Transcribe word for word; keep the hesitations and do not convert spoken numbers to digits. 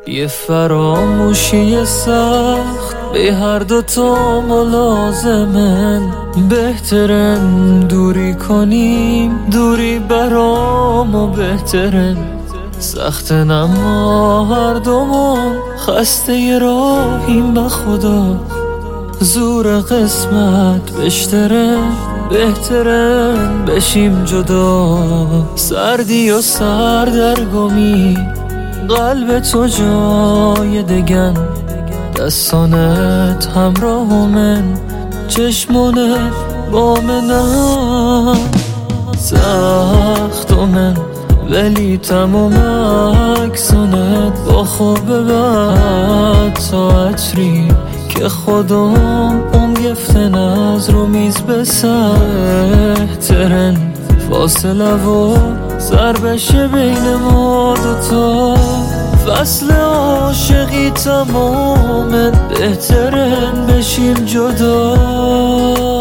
یه فراموشی سخت به هر دوتا ملازمن، بهترن دوری کنیم، دوری برامو بهترن. سختن اما هر دومون خسته ی راهیم، به خدا زور قسمت بشتره، بهترن بشیم جدا. سردی و سردرگمی قلب تو جای دگن، دستانت همراه من، چشمونت با منن. سخت و من ولی تمام عکسانت با خوب بد تا عطری که خودم اون گفتن از رو میز به سر ترن. فاصله و سر بشه بین ما دوتا، فصل عاشقی تمامن، بهترن بشیم جدا.